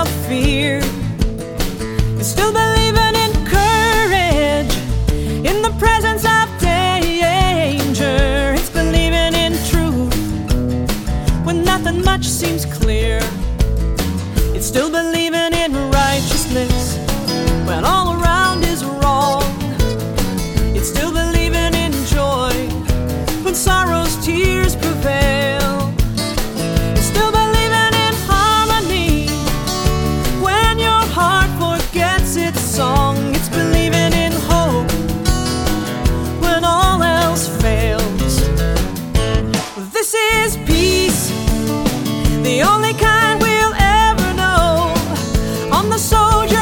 of fear. It's still believing in courage in the presence of danger. It's believing in truth when nothing much seems clear. It's still believing in righteousness when all around is wrong. It's still believing in joy when sorrow's tears prevail. It's still believing in harmony when your heart forgets its song. It's believing in hope when all else fails. This is peace, the only kind we'll ever know. On the soldier